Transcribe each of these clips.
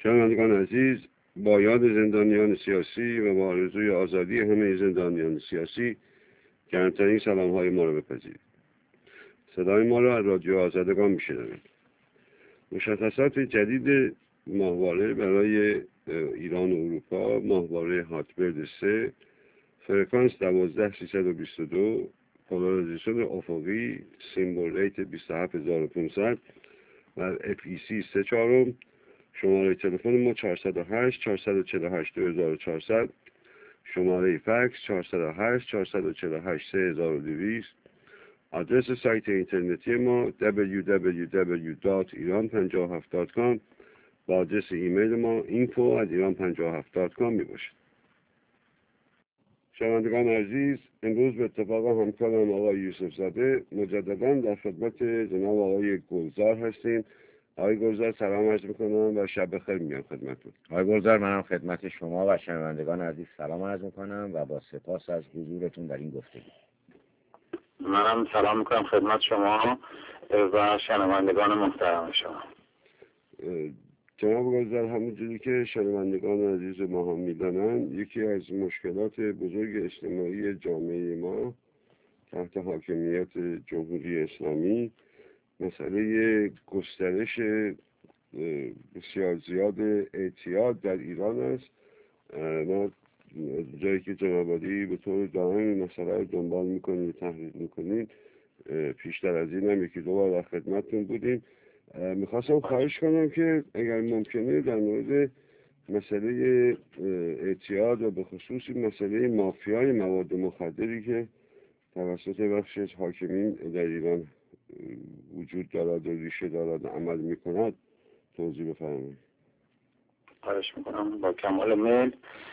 شنوندگان عزیز، با یاد زندانیان سیاسی و با آرزوی آزادی همه زندانیان سیاسی گرمترین سلام‌های ما را بپذیرید. صدای ما را از رادیو آزادگان میشنوید. مشخصات جدید ماهواره برای ایران و اروپا، ماهواره هاتبرد 3، فرکانس 12322، پولارایزیشن افقی، سیمبل ریت 27500 و FEC 3/4. شماره تلفن ما 408 448 2400، شماره فکس 408 448 3200. آدرس سایت اینترنتی ما www.iran57.com و آدرس ایمیل ما info@iran57.com می باشد. شنوندگان عزیز، امروز به اتفاق همکارم آقای یوسف زاده مجددا در خدمت جناب آقای گلزار هستیم. آقای گلزار سلام عرض میکنم و شب بخیر میگم خدمتتون. آقای گلزار، منم خدمت شما و شنوندگان عزیز سلام عرض میکنم و با سپاس از حضورتون در این گفتگو. منم سلام میکنم خدمت شما و شنوندگان محترم شما. جناب گلزار، همونجوری که شنوندگان عزیز ما هم میدانند، یکی از مشکلات بزرگ اجتماعی جامعه ما تحت حاکمیت جمهوری اسلامی مسئله گسترش بسیار زیاد اعتیاد در ایران است. ما جایی که جناب عالی به طور دائم این مسئله رو دنبال میکنیم و تحقیق میکنیم، پیشتر از این هم یکی دو بار در خدمتتون بودیم. میخواستم خواهش کنم که اگر ممکنه در مورد مسئله اعتیاد و به خصوص مسئله مافیای مواد مخدری که توسط بخشی از حاکمین در ایران وجود دارد و ریشه دارد و عمل میکند توضیح بفرمایید. خواهش میکنم با کمال میل.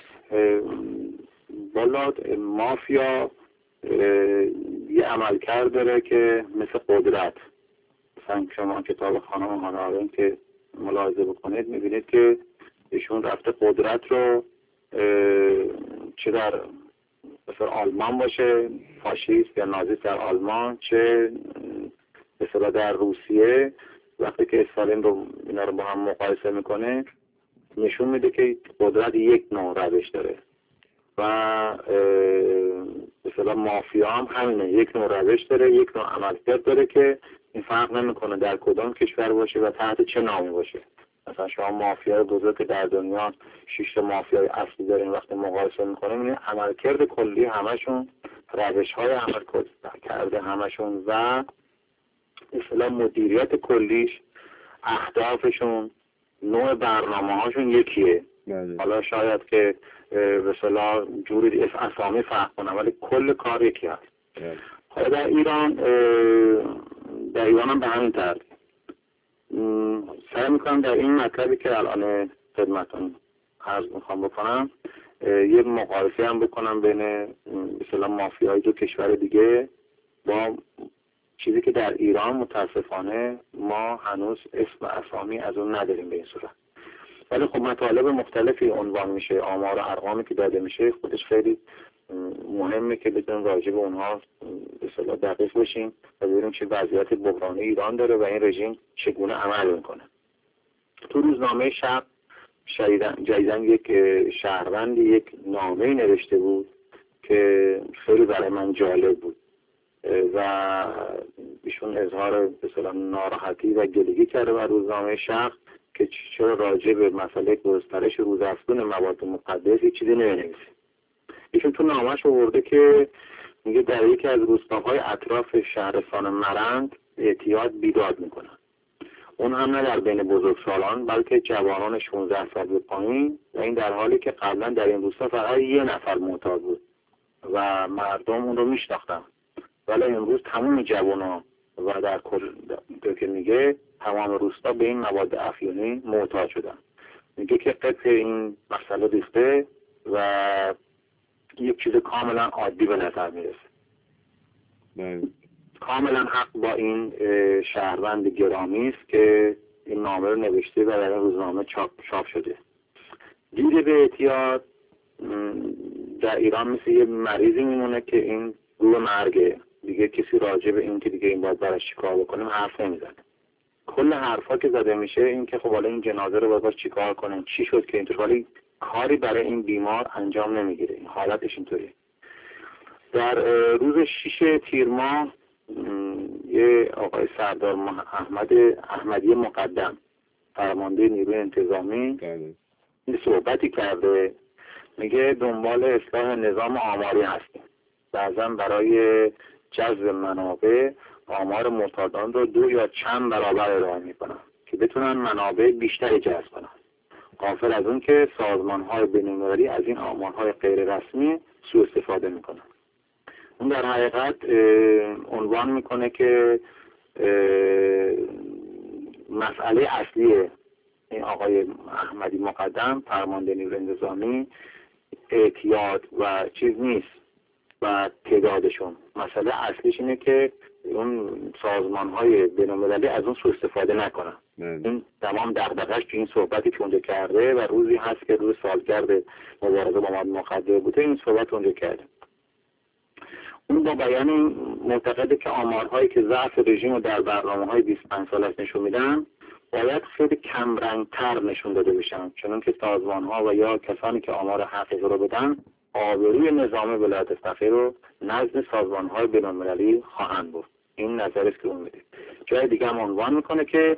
والا مافیا یه عملکرد داره که مثل قدرت. مثلا شما کتاب خانم هانارین که ملاحظه بکنید میبینید که ایشون رفته قدرت رو چه در مثلا آلمان باشه فاشیست یا نازیست در آلمان، چه مثلا در روسیه، وقتی که استالین رو اینا رو با هم مقایسه میکنه نشون میده که قدرت یک نوع روش داره و مثلا مافیا هم همینه، یک نوع روش داره، یک نوع عملکرد داره که این فرق نمیکنه در کدام کشور باشه و تحت چه نامی باشه. مثلا شما مافیای بزرگ در دنیا 6 تا مافیای اصلی دارین، وقتی مقایسه میکنیم این عملکرد کلی همشون، روش‌های عمل کرده همشون و مثلا مدیریت کلیش، اهدافشون، نوع برنامه‌هاشون یکیه. حالا شاید که مثلا جوری اسامی فرق کنه ولی کل کار یکی هست. حالا در ایران هم به همین ترتیب سعی میکنم در این مطلبی که الان خدمتون عرض میخوام بکنم یه مقایسه هم بکنم بین مثلا مافیای دو کشور دیگه با چیزی که در ایران متاسفانه ما هنوز اسم و اسامی از اون نداریم به این صورت. ولی خب مطالب مختلفی عنوان میشه، آمار و ارقامی که داده میشه خودش خیلی مهمه که بتونیم راجع به اونها به اصطلاح دقیق بشیم و ببینیم چه وضعیت بحرانی ایران داره و این رژیم چگونه عمل میکنه. تو روزنامه شب جدیدن یک شهروندی یک نامه نوشته بود که خیلی برای من جالب بود و ایشون اظهار به اصطلاح ناراحتی و گلگی کرده بر روزنامه شب که چرا راجع به مسئله گسترش روزافزون مواد مقدس هیچ چیزی نمی‌نویسه. ایشون تو نامه‌اش آورده که میگه در یکی از روستاهای اطراف شهرستان مرند اعتیاد بیداد میکنن. اون هم نه در بین بزرگسالان بلکه جوانان 16 سال به پایین، و این در حالی که قبلا در این روستا فقط یه نفر معتاد بود و مردم اون رو میشناختن، ولی امروز تمام جوانان و در کل که میگه تمام روستا به این مواد افیونی معتاد شدن. میگه که قطع این مسئله ریخته و یک چیز کاملا عادی به نظر میرسه. کاملا حق با این شهروند گرامی است که این نامه رو نوشته و در این روزنامه چاپ شده. دید به اعتیاد در ایران مثل یه مریضی میمونه که این رو مرگه، دیگه کسی راجع به این که دیگه این باید براش چیکار بکنیم حرف نمیزنه. کل حرفا که زده میشه این که خب حالا این جنازه رو باید چیکار کنن، چی شد که اینطور، ولی کاری برای این بیمار انجام نمیگیره. این حالتش اینطوری. در روز 6 تیر ماه یه آقای سردار احمدی مقدم فرمانده نیروی انتظامی این صحبتی کرده، میگه دنبال اصلاح نظام آماری هستیم. بعضا برای جذب منابع آمار معتادان رو 2 یا چند برابر ارائه میکنن که بتونن منابع بیشتری جذب کنن. غافل از اون که سازمان‌های بین‌المللی از این آمارهای غیر رسمی سوء استفاده میکنن. اون در حقیقت عنوان میکنه که مسئله اصلی این آقای احمدی مقدم فرمانده نیروی انتظامی اعتیاد و چیز نیست و تعدادشون. مسئله اصلیش اینه که اون سازمان‌های بین‌المللی از اون سوء استفاده نکنن. این تمام دغدغه‌اش تو این صحبتی که اونجا کرده و روزی هست که روز سالگرد مبارزه با مواد مخدر بوده این صحبت اونجا کرده. اون با بیان معتقده که آمارهایی که ضعف رژیم رو در برنامه‌های 25 سالش نشون میدن باید خیلی کم رنگتر نشون داده بشن، چون که سازمان‌ها و یا کسانی که آمار حقیقی رو بدن آبروی نظام ولایت فقیه رو نزد سازمان‌های بین‌المللی خواهند برد. این نظری است که اون میده. جای دیگه هم عنوان میکنه که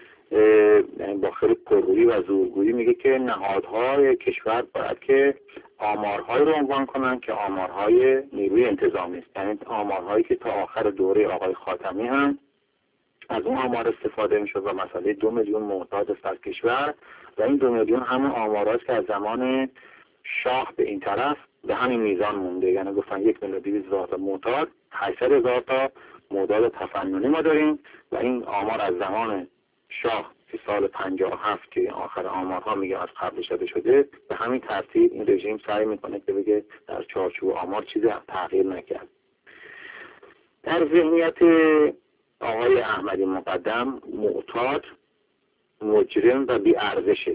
با خیلی پررویی و زورگویی میگه که نهادهای کشور باید که آمارهایی رو عنوان کنن که آمارهای نیروی انتظامی است، یعنی آمارهایی که تا آخر دوره آقای خاتمی هم از اون آمار استفاده میشد و مسئله 2 میلیون معتاد است در کشور و این 2 میلیون همون آمارهاست که از زمان شاه به این طرف به همین میزان مونده. یعنی گفتن 1,200,000 تا معتاد، 800,000 تا معتاد تفننی ما داریم و این آمار از زمان شاه که سال 57 که آخر آمارها میگه از قبلش داده شده. به همین ترتیب این رژیم سعی میکنه که بگه در چارچوب آمار چیزی تغییر نکرد. در ذهنیت آقای احمدی مقدم معتاد، مجرم و بی ارزشه.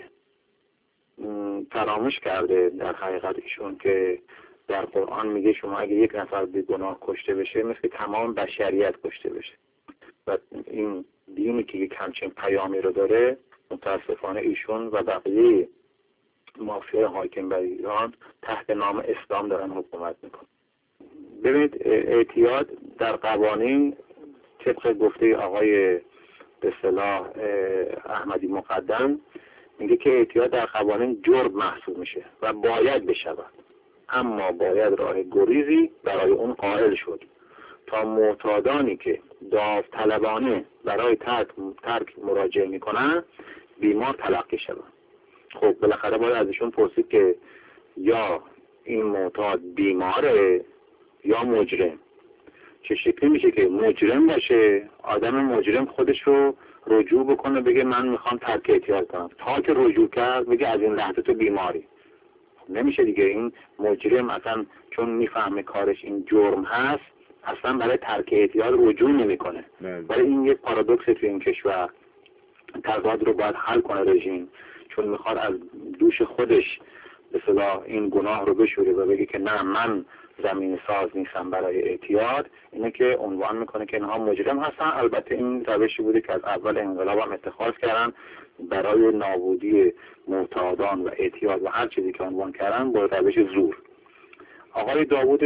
فراموش کرده در حقیقت ایشون که در قرآن میگه شما اگه یک نفر بی گناه کشته بشه مثل تمام بشریت کشته بشه و این دینی که یک همچین پیامی رو داره متاسفانه ایشون و بقیه مافیای حاکم بر ایران تحت نام اسلام دارن حکومت میکنن. ببینید اعتیاد در قوانین طبق گفته آقای به اصطلاح احمدی مقدم میگه که اعتیاد در قوانین جرم محسوب میشه و باید بشود، اما باید راه گریزی برای اون قائل شد تا معتادانی که داوطلبانه برای ترک مراجعه میکنن بیمار تلقی شود. خب بالاخره باید ازشون پرسید که یا این معتاد بیماره یا مجرم. چه شکلی میشه که مجرم باشه، آدم مجرم خودش رو رجوع بکنه بگه من میخوام ترک اعتیاد کنم، تا که رجوع کرد بگه از این لحظه تو بیماری. نمیشه دیگه. این مجرم اصلا چون میفهمه کارش این جرم هست اصلا برای ترک اعتیاد رجوع نمیکنه. ولی این یک پارادوکس توی این کشور. تضاد رو باید حل کنه رژیم، چون میخواد از دوش خودش به اصطلاح این گناه رو بشوره و بگه که نه من زمین ساز نیستم برای اعتیاد. اینه که عنوان میکنه که اینها مجرم هستن. البته این روشی بوده که از اول انقلاب هم اتخاذ کردن برای نابودی معتادان و اعتیاد و هر چیزی که عنوان کردن با روش زور. آقای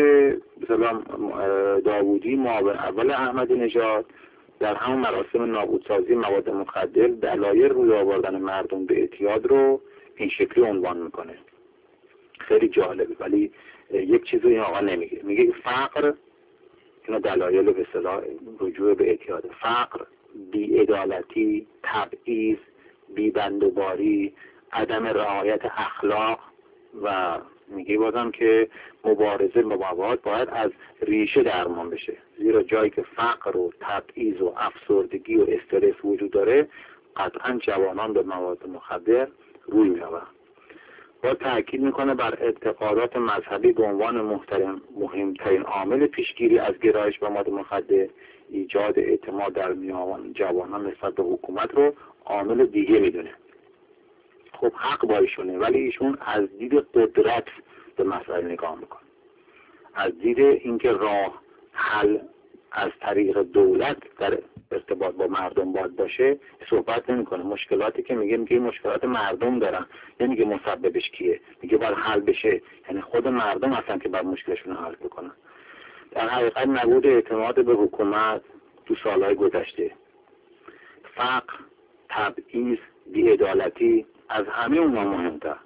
داوودی معاون اول احمدی نژاد در همون مراسم نابودسازی مواد مخدر دلایل روی آوردن مردم به اعتیاد رو این شکلی عنوان میکنه. خیلی جالبه، ولی یک چیزی این آقا نمیگه. میگه فقر، اینا دلایل به اصطلاح رجوع به اعتیاد: فقر، بی‌عدالتی، تبعیض، بی‌بندوباری، عدم رعایت اخلاق و میگه بازم که مبارزه با مواد باید از ریشه درمان بشه، زیرا جایی که فقر و تبعیض و افسردگی و استرس وجود داره قطعا جوانان به مواد مخدر روی می‌آورند. با تأکید میکنه بر اعتقادات مذهبی به عنوان مهمترین عامل پیشگیری از گرایش به مواد مخدر. ایجاد اعتماد در میان جوانان نسبت به حکومت رو عامل دیگه میدونه. خب حق با ایشونه، ولی ایشون از دید قدرت به مسئله نگاه میکنه، از دید اینکه راه حل از طریق دولت در ارتباط با مردم باید باشه صحبت نمیکنه. مشکلاتی که میگه مشکلات مردم دارن، نمیگه مسببش کیه، میگه باید حل بشه، یعنی خود مردم هستن که باید مشکلشون رو حل بکنن. در حقیقت نبود اعتماد به حکومت تو سالهای گذشته، فقر، تبعیض، بی‌عدالتی، از همه اونها مهمتر،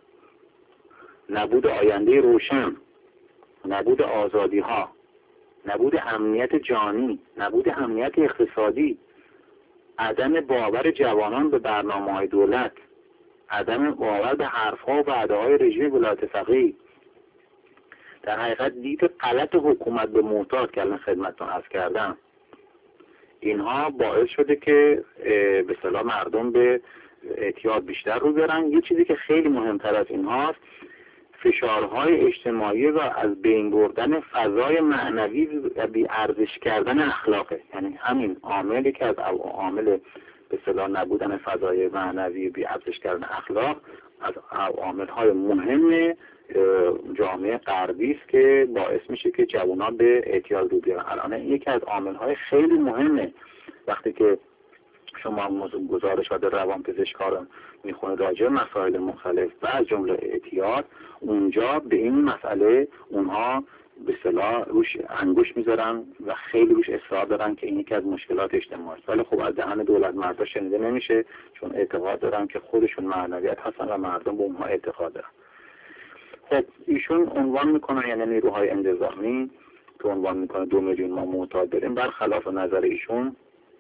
نبود آینده روشن، نبود آزادی ها، نبود امنیت جانی، نبود امنیت اقتصادی، عدم باور جوانان به برنامه‌های دولت، عدم باور به حرف‌ها و وعده‌های رژیم ولایت فقیه، در حقیقت دید غلط حکومت به معتاد که الان خدمتتون عرض کردم، اینها باعث شده که به اصطلاح مردم به اعتیاد بیشتر رو برن. یه چیزی که خیلی مهمتر از اینهاست، فشارهای اجتماعی و از بین بردن فضای معنوی و بی ارزش کردن اخلاقه. یعنی همین عاملی که از عامل به اصطلاح نبودن فضای معنوی بی ارزش کردن اخلاق از عامل‌های مهم جامعه غربی است که باعث میشه که جوانان به اعتیاد رو بیارن. الان یکی از عامل‌های خیلی مهمه. وقتی که شما گزارشات روانپزشکا رو میخونه راجع به مسائل مختلف و از جمله اعتیاد، اونجا به این مسئله اونها به اصطلاح روش انگوش میذارن و خیلی روش اصرار دارن که این یکی از مشکلات اجتماعی است. ولی خب از دهن دولت مردا شنیده نمیشه، چون اعتقاد دارن که خودشون معنویت هستن و مردم به اونها اعتقاد دارن. خب ایشون عنوان میکنن، یعنی نیروهای انتظامی که عنوان میکنه 2 میلیون ما معتاد داریم. برخلاف نظر ایشون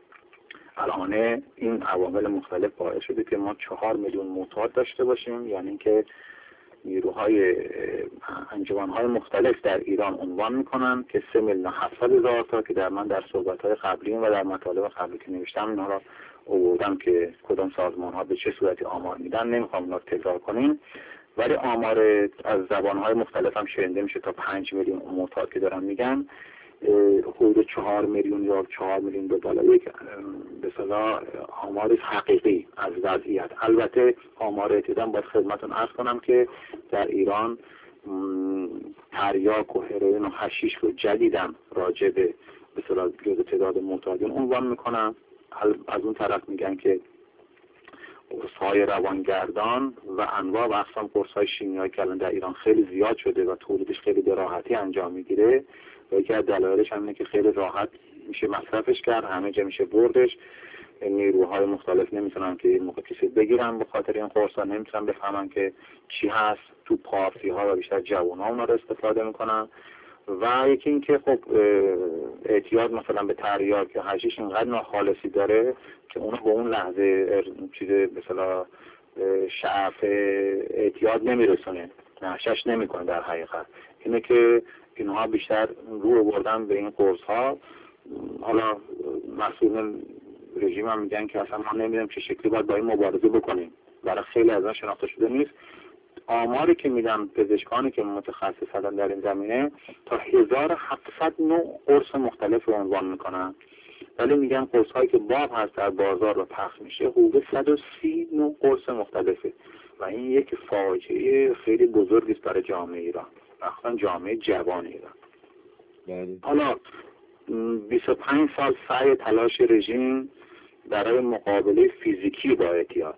الان این عوامل مختلف باعث شده که ما 4 میلیون معتاد داشته باشیم، یعنی اینکه نیروهای انجمنهای مختلف در ایران عنوان میکنن که 3,700,000 تا که من در صحبت‌های قبلی و در مطالب قبلی که نوشتم اینها را آوردم که کدام سازمان‌ها به چه صورتی آمار میدن، نمیخوام اینا تکرار کنیم، ولی آمار از زبان‌های مختلف هم شنیده میشه تا 5 میلیون معتاد که دارن میگن، حدود 4 میلیون یا 4 میلیون به بالا یک به اصطلاح آمار حقیقی از وضعیت. البته آمار اعتیادم باید خدمتتون عرض کنم که در ایران تریاک و هروئین و حشیش رو جدیداً راجع به اصطلاح جزء تعداد معتادین عنوان میکنن. از اون طرف میگن که قرص‌های روانگردان و انواع و اقسام قرص‌های شیمیایی که الان در ایران خیلی زیاد شده و تولیدش خیلی به راحتی انجام میگیره و یکی از دلایلش هم اینه که خیلی راحت میشه مصرفش کرد، همه جا میشه بردش. نیروهای مختلف نمیتونن که این موقع کسی بگیرن به خاطر این قرصا، نمیتونن بفهمن که چی هست. تو پارتی ها و بیشتر جوان ها اونا رو استفاده میکنن. و یکی این که خب اعتیاد مثلا به تریاک یا حشیش اینقدر ناخالصی داره که اونو به اون لحظه چیز مثلا شعف اعتیاد نمیرسونه، نشش نمیکنه. در حقیقت اینه که اینها بیشتر رو بردن به این قرص ها. حالا مسئول رژیم هم میگن که اصلا ما نمیدونیم چه شکلی باید با این مبارزه بکنیم، برای خیلی از اون شناخته شده نیست. آماری که میدن پزشکانی که متخصص هستن در این زمینه تا 1700 نوع قرص مختلف رو عنوان میکنن، ولی میگن قرص هایی که باب هست در بازار رو پخش میشه حدود 130 نوع قرص مختلفه و این یک فاجعه خیلی بزرگی است برای جامعه ایران، مخصوصا جامعه جوان ایران. حالا 25 سال سعی تلاش رژیم برای مقابله فیزیکی با اعتیاد،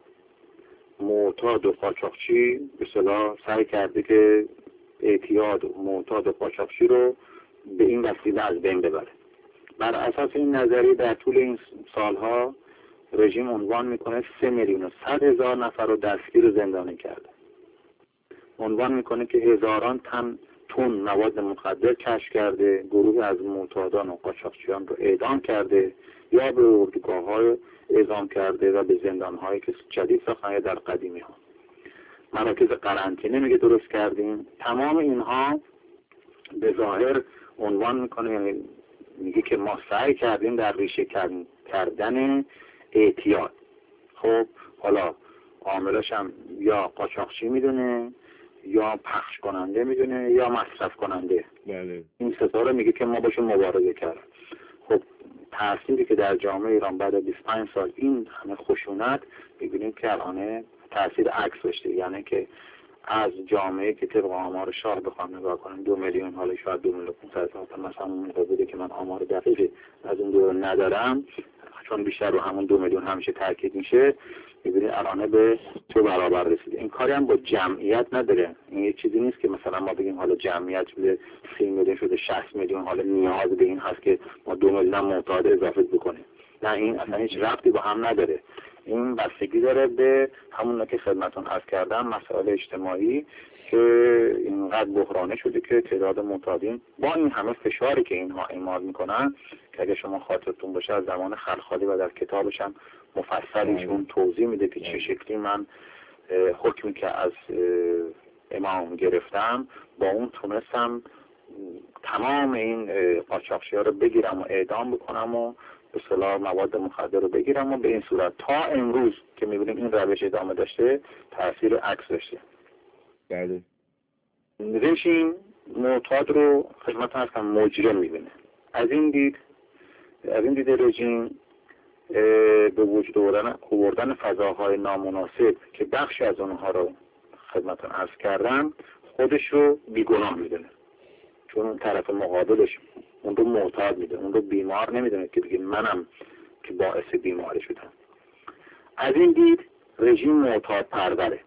معتاد و قاچاقچی به اصطلاح سعی کرده که اعتیاد و معتاد و قاچاقچی رو به این وسیله از بین ببره. بر اساس این نظریه در طول این سالها رژیم عنوان میکنه 3,100,000 نفر رو دستگیر و زندانی کرده. عنوان میکنه که هزاران تن مواد مخدر کشف کرده، گروه از معتادان و قاچاقچیان رو اعدام کرده یا به اردوگاه‌های اعزام کرده و به زندان‌هایی که جدید ساختن در قدیمی ها. مراکز قرنطینه میگه درست کردیم. تمام اینها به ظاهر عنوان میکنه، یعنی میگه که ما سعی کردیم در ریشه کردن اعتیاد. خب حالا عاملش هم یا قاچاقچی میدونه یا پخش کننده میدونه یا مصرف کننده. بله. این سه تا رو میگه که ما باشون مبارزه کردیم. خب تأثیری که در جامعه ایران بعد از 25 سال این همه خشونت می‌بینیم که الان تأثیر عکس داشته، یعنی که از جامعه که طبق آمار شاه بخوام نگاه کنیم 2 میلیون، حالا شاید 2,500,000 مثلا اون موقع بوده که من آمار دقیقی از اون دور ندارم، چون بیشتر رو همون 2 میلیون همیشه تاکید میشه، می‌بینید الان به 2 برابر رسیده. این کاری هم با جمعیت نداره. این یه چیزی نیست که مثلا ما بگیم حالا جمعیت شده 30 میلیون شده 60 میلیون، حالا نیاز به این هست که ما 2 میلیون معتاد اضافه بکنیم. نه، این اصلا هیچ ربطی با هم نداره. این بستگی داره به همون که خدمتون عرض کردم، مسائل اجتماعی که اینقدر بحرانه شده که تعداد معتادین با این همه فشاری که اینها اعمال میکنن، که اگه شما خاطرتون باشه از زمان خلخالی و در کتابش هم مفصل ایشون توضیح میده که چه شکلی من حکمی که از امام گرفتم با اون تونستم تمام این قاچاقچی‌ها رو بگیرم و اعدام بکنم و به اصطلاح مواد مخدر رو بگیرم و به این صورت تا امروز که میبینیم این روش ادامه داشته، تاثیر عکس داشته. بله. رژیم معتاد رو خدمت هستم مجرم میبینه. از این دید رژیم به وجود آوردن فضاهای نامناسب که بخشی از اونها رو خدمتون عرض کردم خودش رو بیگناه میدونه، چون اون طرف مقابلش اون رو معتاد میده، اون رو بیمار نمیدونه که بگه منم که باعث بیماری شدم. از این دید رژیم معتاد پروره،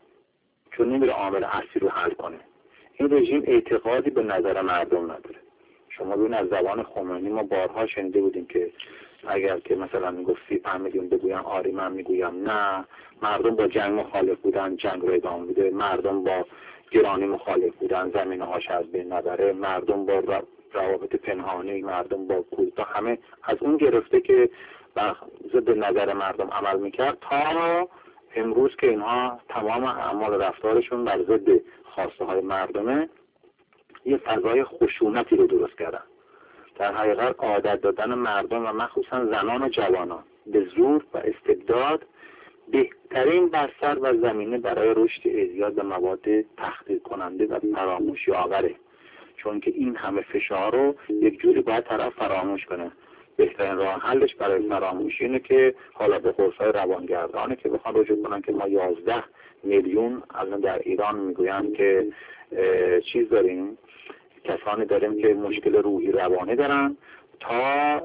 چون نمیره عامل اصلی رو حل کنه. این رژیم اعتقادی به نظر مردم نداره. شما ببین از زبان خمینی ما بارها شنیده بودیم که اگر که مثلا میگفت 35 میلیون بگویم آری، من میگویم نه. مردم با جنگ مخالف بودن، جنگ رو ادامه میده. مردم با گرانی مخالف بودن، زمینه هاش از بین نبره. مردم با روابط پنهانی، مردم با کودتا، همه از اون گرفته که ضد نظر مردم عمل میکرد تا امروز که اینها تمام اعمال رفتارشون بر ضد خواسته های مردمه، یه فضای خشونتی رو درست کردن. در حقیقت عادت دادن مردم و مخصوصا زنان و جوانان به زور و استبداد بهترین بستر و زمینه برای رشد اعتیاد به مواد تخدیر کننده و فراموشی آوره، چون که این همه فشار رو یک جوری باید طرف فراموش کنه. بهترین راه حلش برای فراموشی اینه که حالا به قرص‌های روانگردانه که بخوان رجوع کنن که ما 11 میلیون الان در ایران میگویند که چیز داریم، کسانی داریم که مشکل روحی روانی دارن تا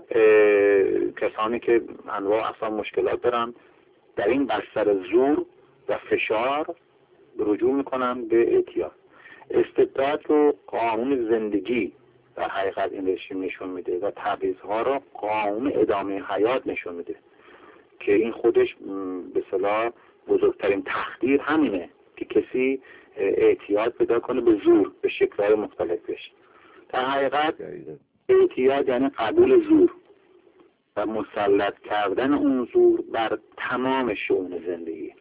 کسانی که انواع اصلا مشکلات دارن. در این بستر زور و فشار رجوع میکنن به اعتیاد. استبداد رو قانون زندگی در حقیقت این رژیم نشون میده و تبعیض‌ها رو قانون ادامه حیات نشون میده که این خودش به اصطلاح بزرگترین تخدیر همینه که کسی اعتیاد پیدا کنه به زور به شکل‌های مختلفش. در حقیقت اعتیاد یعنی قبول زور و مسلط کردن اون زور بر تمام شئون زندگی،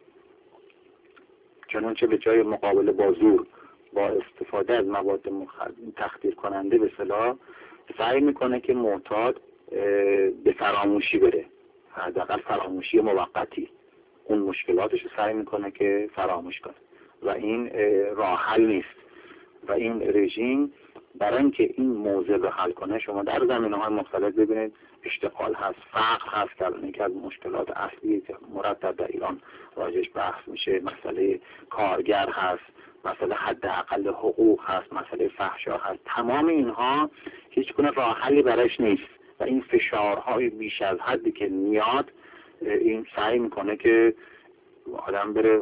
چنانچه به جای مقابله با زور با استفاده از مواد تخدیر کننده به اصطلاح سعی میکنه که معتاد به فراموشی بره، حداقل فراموشی موقتی، اون مشکلاتش رو سعی میکنه که فراموش کنه و این راه حل نیست. و این رژیم برای اینکه این موضوع رو حل کنه، شما در زمینه‌های مختلف ببینید اشتغال هست، فقر هست که الان یکی از مشکلات اصلی که مرتب در ایران راجعش بحث میشه، مسئله کارگر هست، مسئله حداقل حقوق هست، مسئله فحشا هست. تمام اینها هیچ گونه راه حلی براش نیست و این فشارهای بیش از حدی که میاد این سعی میکنه که آدم بره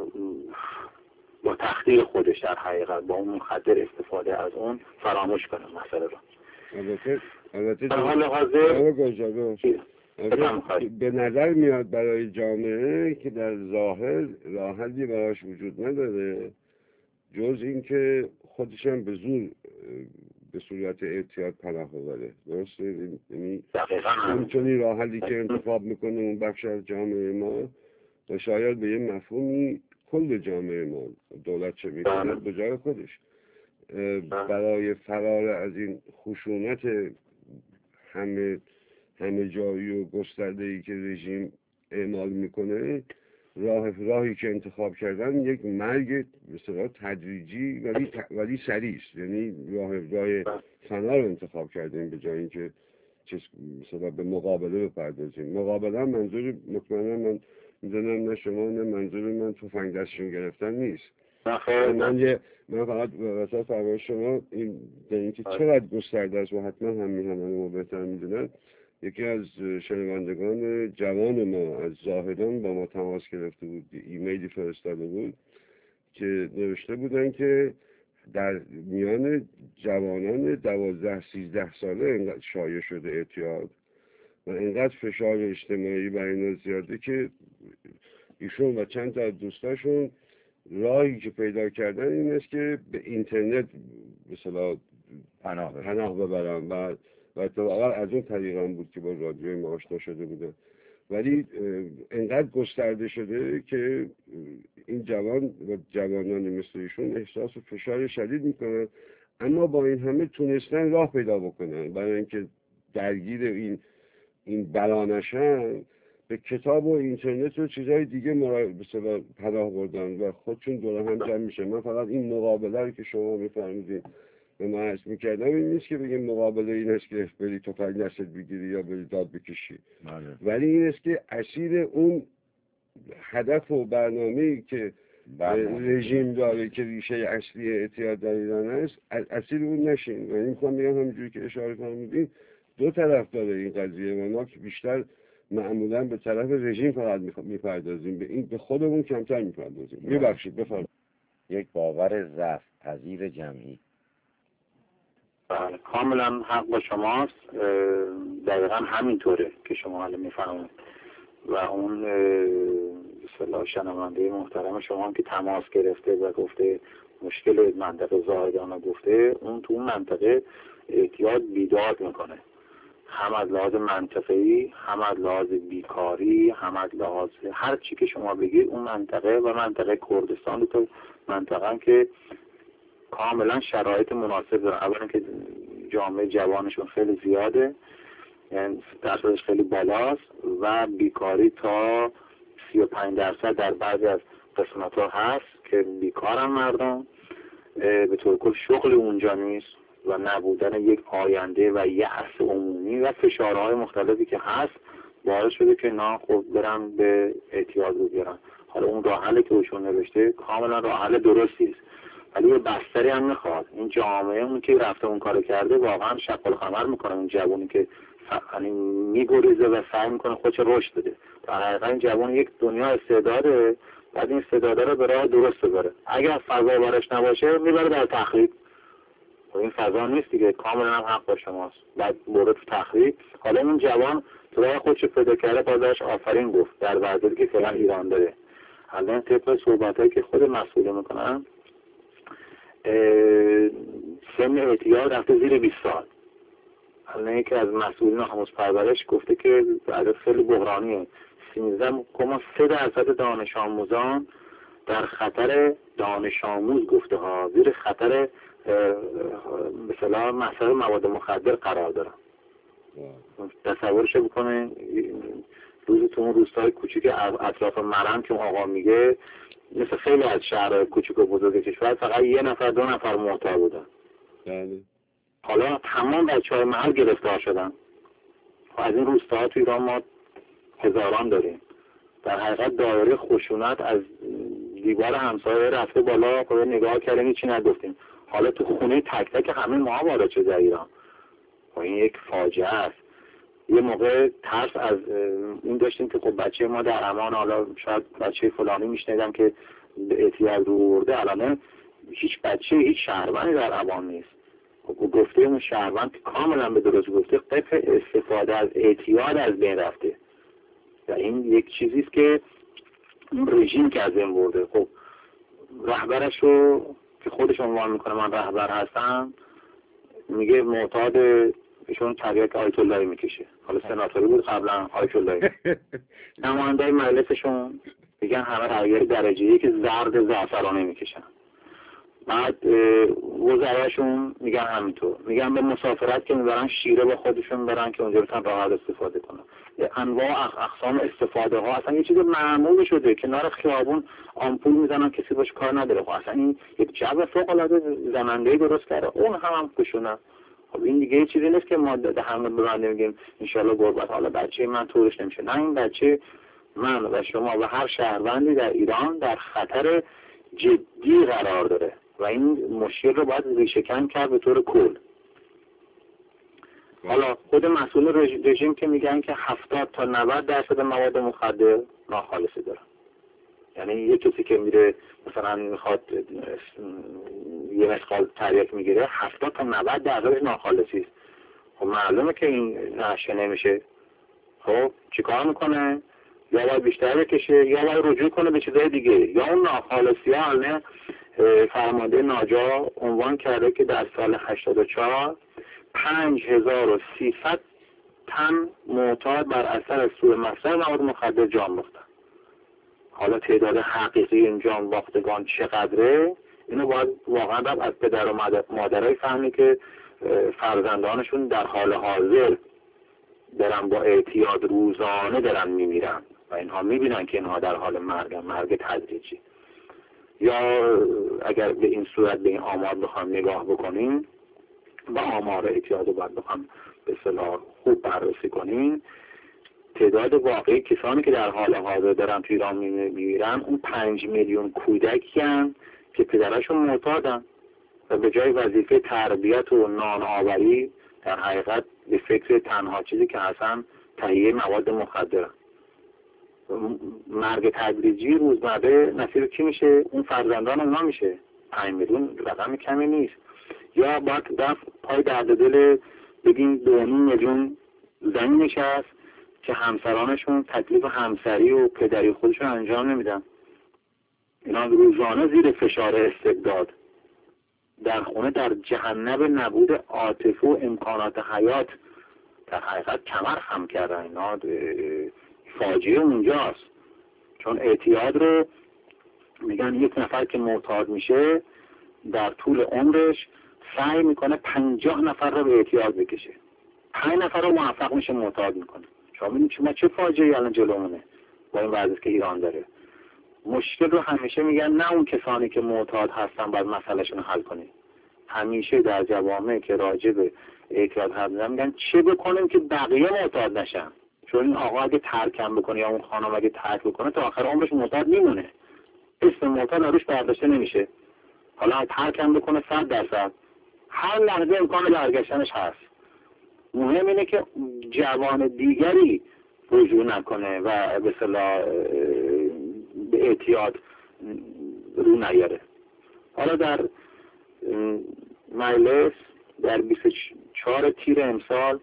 با تخدیر خودش در حقیقت با اون مخدر استفاده از اون فراموش کنه مسئله رو. البته در حال حاضر به نظر میاد برای جامعه که در ظاهر راه حلی براش وجود نداره جز این که خودشم به زور به صورت اعتیاد پناه ببره. درسته؟ یعنی همچنین راه حلی که انتخاب میکنه اون بخش از جامعه ما و شاید به یه مفهومی کل جامعه ما، دولت چه میکنه به جای خودش برای فرار از این خشونت همه جایی و گسترده‌ای که رژیم اعمال میکنه، راهی که انتخاب کردن یک مرگ مثلا تدریجی ولی سریع است. یعنی راه فنا رو انتخاب کردیم به جای اینکه مثلا به مقابله بپردازیم. مقابله منظور مطمئنا من میدونم نه شما نه منظور من تفنگ دستشون گرفتن نیست، من فقط وسط فرمایش شما این دارین که چقدر گسترده است و حتما همه ما بهتر میدونن. یکی از شنوندگان جوان ما از زاهدان با ما تماس گرفته بود، ایمیلی فرستاده بود که نوشته بودن که در میان جوانان 12-13 ساله اینقدر شایع شده اعتیاد و اینقدر فشار اجتماعی بر اینا زیاده که ایشون و چند تا از دوستاشون راهی که پیدا کردن این است که به اینترنت مثلا پناه ببرن و اتفاقا از اون طریق هم بود که با رادیوی ما آشنا شده بودن. ولی انقدر گسترده شده که این جوان و جوانان مثل ایشون احساس فشار شدید میکنن، اما با این همه تونستن راه پیدا بکنن برای اینکه درگیر این بلا نشن، به کتاب و اینترنت و چیزهای دیگه مثلا پناه بردن و خودشون دور هم جمع میشه. من فقط این مقابله رو که شما میفرمودین و من حس میکردم این نیست که بگیم مقابله این است که بری تفنگ دستت بگیری یا بری داد بکشی، ولی این است که اسیر اون هدف و برنامه‌ای که رژیم داره که ریشه اصلی اعتیاد در ایران است اسیر اون نشین. و این میخوام بگم همینجوری که اشاره فرمودین دو طرف داره این قضیه و ما که بیشتر معمولا به طرف رژیم فقط میپردازیم، به این به خودمون کمتر میپردازیم. میبخشید بفرمایید. یک باور ضعف پذیر جمعی. بله کاملا حق با شماست، دقیقا همینطوره که شما حالا میفهمید و اون اصطلاح شنونده محترم شما هم که تماس گرفته و گفته مشکل منطقه زاهدان گفته، اون تو اون منطقه اعتیاد بیداد میکنه، هم از لحاظ منطقه‌ای، هم از لحاظ بیکاری، هم از لحاظ هر چی که شما بگید. اون منطقه و منطقه کردستان تو منطقه که کاملا شرایط مناسب دارن. اولا که جامعه جوانشون خیلی زیاده، یعنی درصدش خیلی بالاست و بیکاری تا 35% در بعضی از قسمت‌ها هست که بیکارن مردم. به طور کل شغل اونجا نیست و نبودن یک آینده و یأس عمومی و فشارهای مختلفی که هست باعث شده که نه خب برن به اعتیاد رو بیارن. حالا اون راه حلی که اوشون نوشته کاملا راه حل درستی است، ولی یه بستری هم میخواد. این جامعه اون که رفته اون کارو کرده واقعا شغل خمر میکنه. اون جوونی که یعنی میگریزه و سعی میکنه خودش رشد بده، در حقیقت این جوان یک دنیا استعداده، بعد این استعداده رو به راه درست ببره. اگر فضا براش نباشه میبره در تخریب. این فضا نیست دیگه. کاملا هم حق با شماست. بعد برو تو تخریب. حالا اون جوان تو راه خودش پیدا کرده، بازش آفرین گفت در وضعیتی که فعلا ایران داره. الان طبق صحبتایی که خود مسئول میکنن سن اعتیاد رفته زیر 20 سال. الان یکی از مسئولین آموزش پرورش گفته که عدد خیلی بحرانیه. 13.3% دانش آموزان در خطر دانش آموز گفته ها زیر خطر مثلا مصرف مواد مخدر قرار دارن. تصورش بکنین روزی تو اون روستای کوچیک اطراف مرم که آقا میگه مثل خیلی از شهرهای کوچیک و بزرگ کشور فقط 1 نفر 2 نفر معتاد بودن. حالا تمام بچه‌های محل گرفتار شدن. از این روستاها تو ایران ما هزاران داریم. در حقیقت دایره خشونت از دیوار همسایه رفته بالا. خب نگاه کردیم هیچی نگفتیم. حالا تو خونه تک تک همه ما وارد شده در ایران. این یک فاجعه است. یه موقع ترس از این داشتیم که خب بچه ما در امان، حالا شاید بچه فلانی میشنیدم که به اعتیاد رو برده، الان هیچ بچه هیچ شهروندی در امان نیست. خب گفته اون شهروند کاملا به درست گفته قطع استفاده از اعتیاد از بین رفته و این یک چیزیست که رژیم که از این برده. خب رهبرش رو که خودش عنوان میکنه من رهبر هستم میگه معتاد، ایشون تریاک آیت اللهی میکشه. حالا سناتوری بود قبلا آیت اللهی. نماینده مجلسشون میگن همه تریاک درجه 1 زرد زعفرانی میکشن. بعد وزراشون میگن همینطور، میگن به مسافرت که میبرن شیره با خودشون برن که اونجا بتونن راحت استفاده کنن. انواع اقسام استفاده ها اصلا یه چیز معمول شده. کنار خیابون آمپول میزنن کسی باش کار نداره. خب اصلا این یک جو فوق العاده زننده درست کرده. اون هم خشونت. خب این دیگه چیزی نیست که ما همه ببنده میگیم ان شاء الله قربت حالا بچه من طورش نمیشه. نه، این بچه من و شما و هر شهروندی در ایران در خطر جدی قرار داره و این مشکل رو باید ریشه‌کن کرد به طور کل. حالا خود مسئول رژیم که میگن که 70 تا 90% مواد مخدر ناخالصی دارن. یعنی یه کسی که میره مثلا میخواد یه مسقال تریاک میگیره 70 تا 90% ناخالصی است. خب معلومه که این نشه نمیشه. خب چیکار میکنه؟ یا باید بیشتر بکشه یا باید رجوع کنه به چیزای دیگه. یا اون ناخالصی ها فرمانده ناجا عنوان کرده که در سال 84 5300 تن معتاد بر اثر سوء مصرف مواد مخدر جان باختن. حالا تعداد حقیقی این جان باختگان چقدره؟ اینو باید واقعا از پدر و مادرای فهمی که فرزندانشون در حال حاضر دارن با اعتیاد روزانه دارن میمیرن و اینها میبینن که اینها در حال مرگ تدریجی. یا اگر به این صورت به این آمار بخوام نگاه بکنیم و آمار اعتیاد رو باید بخوام به اصطلاح خوب بررسی کنیم، تعداد واقعی کسانی که در حال حاضر دارن توی ایران میمیرن اون 5 میلیون کودکی هستند که پدرشون معتادن و به جای وظیفه تربیت و نانآوری در حقیقت به فکر تنها چیزی که هستن تهیه مواد مخدرن. مرگ تدریجی روزمره نصیب کی میشه؟ اون فرزندان اونا میشه. 5 میلیون رقم کمی نیست. یا باید رفت پای درد دل بگیم 2.5 میلیون زنی نشست که همسرانشون تکلیف همسری و پدری خودشون انجام نمیدن. اینا روزانه زیر فشار استبداد در خونه در جهنم نبود عاطفه و امکانات حیات در حقیقت کمر خم کردن. اینا فاجعه اونجاست. چون اعتیاد رو میگن یک نفر که معتاد میشه در طول عمرش سعی میکنه 50 نفر رو به اعتیاد بکشه. 5 نفر رو موفق میشه معتاد میکنه. شما میدونید ما چه فاجعه‌ای الان جلومونه با این وضعیتی که ایران داره. مشکل رو همیشه میگن نه اون کسانی که معتاد هستن باید مسئلهشون رو حل کنیم. همیشه در جوامع که راجع به اعتیاد حرف میزنن میگن چه بکنیم که بقیه معتاد نشن. چون این آقا اگه ترکم بکنه یا اون خانم اگه ترک بکنه تا آخر عمرش معتاد میمونه. اسم معتاد روش برداشته نمیشه. حالا ترکم بکنه 100% هر لحظه امکان برگشتنش هست. مهم اینه که جوان دیگری رجوع نکنه و به اصطلاح به اعتیاد رو نیاره. حالا در مجلس در 24 تیر امسال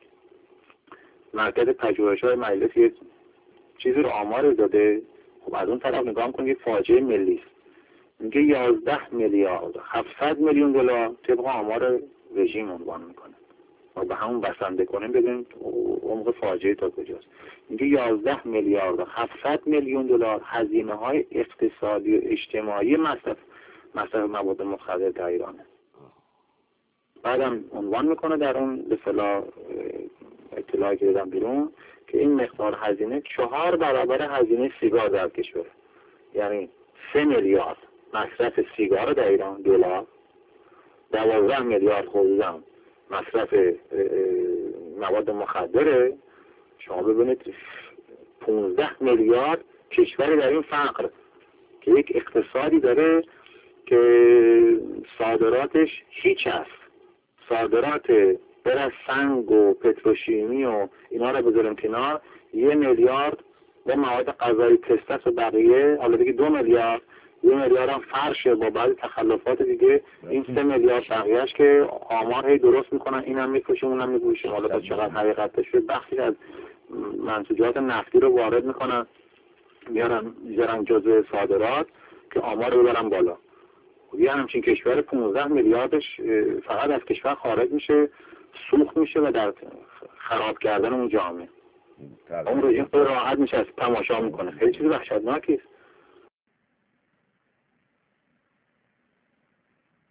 مرکز پژوهش‌های مجلس یه چیزی رو آمار داده. خب از اون طرف نگاه کنید یه فاجعه ملی است. میگه 11 میلیارد 700 میلیون دلار طبق آمار رژیم عنوان میکنه. ما به همون بسنده کنیم ببینیم عمق فاجعه تا کجاست. میگه 11 میلیارد 700 میلیون دلار هزینه‌های اقتصادی و اجتماعی مصرف مواد مخدر در ایرانه. بعدم عنوان میکنه در اون به اصطلاح اطلاعی که دادم بیرون که این مقدار هزینه 4 برابر هزینه سیگار در کشور. یعنی 3 میلیارد مصرف سیگار در ایران دلار، 12 میلیارد حدوداً مصرف مواد مخدره. شما ببینید 15 میلیارد کشور در این فقر که یک اقتصادی داره که صادراتش هیچ است. صادرات بر سنگ و پتروشیمی و اینا رو بذاریم کنار، 1 میلیارد به مواد غذایی پستس و بقیه، حالا دیگه 2 میلیارد، 1 میلیارد هم فرشه با بعضی تخلفات دیگه. این 3 میلیارد بقیه‌اش که آمار هی درست میکنن، اینم میفروشیم اونم میفروشیم. حالا تا چقدر حقیقتش شد بخشی از منسوجات نفتی رو وارد میکنن میارن جزء صادرات که آمار رو ببرن بالا. یه همچین کشور 15 میلیاردش فقط از کشور خارج میشه، سوخت میشه و در خراب کردن اون جامعه. اون رژیم خود راحت میشه از تماشا میکنه. خیلی چیز وحشتناکی است.